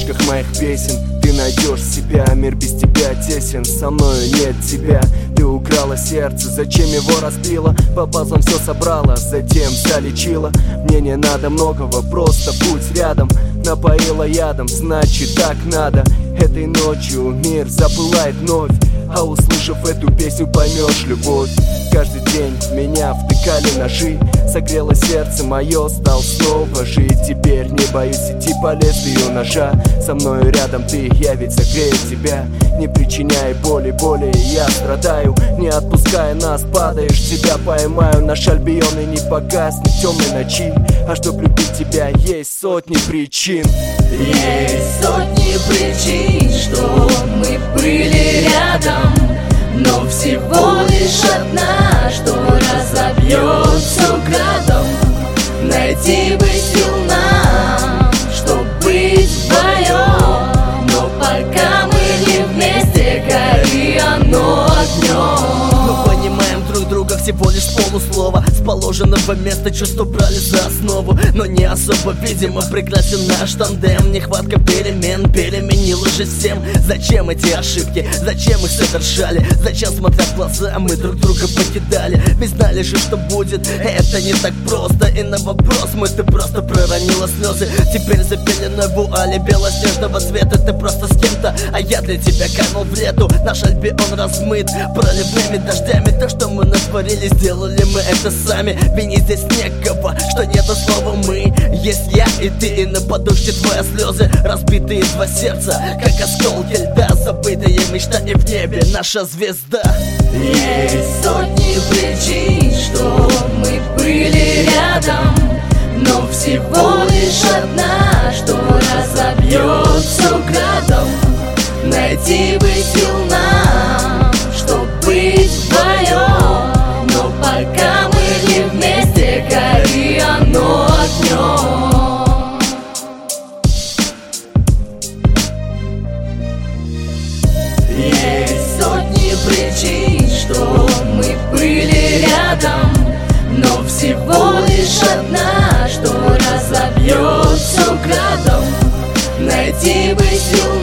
строчках моих песен ты найдешь себя. Мир без тебя тесен, со мною нет тебя. Ты украла сердце, зачем его разбила? По пазлам все собрала, затем залечила. Мне не надо многого, просто будь рядом. Напоила ядом, значит так надо. Этой ночью мир запылает вновь, а услышав эту песню, поймешь любовь. Каждый день в меня втыкали ножи, согрело сердце мое, стал снова жить. Теперь не боюсь идти по лезвию ножа. Со мною рядом ты, я ведь согрею тебя. Не причиняй боли, я страдаю. Не отпуская нас, падаешь, тебя поймаю. Наш Альбион и не погаснет в темной ночи. А чтоб любить тебя, есть сотни причин. Есть сотни причин, что мы были рядом, но всего лишь одна, что разобьет все градом. Найти бы сил нам, чтоб быть вдвоем, но пока мы не вместе, гори оно огнем. Мы понимаем друг друга всего лишь полуслова. С положенного места чувства брали за основу, но не особо, видимо, прекрасен наш тандем. Нехватка перемен переменила же всем. Зачем эти ошибки, зачем их совершали? Зачем, смотря в глаза, мы друг друга покидали? Ведь знали же, что будет, это не так просто. И на вопрос мой ты просто проронила слезы. Теперь запеленной вуали белоснежного цвета. Ты просто с кем-то, а я для тебя канул в лету. Наш Альбион размыт проливными дождями. То, что мы натворили, сделали мы это сами. Вини здесь некого, что нету слова мы. Есть я и ты, и на подушке твои слезы. Разбитые два сердца, как осколки льда. Забытая мечта и в небе наша звезда. Есть сотни причин, что мы были рядом, но всего лишь одна, что разобьет все градом. Найти бы сил нам, чтоб быть вдвоем, но пока мы не вместе, гори оно огнем. Есть сотни причин, что мы были рядом, но всего лишь одна, что разобьет все градом. Найти бы сил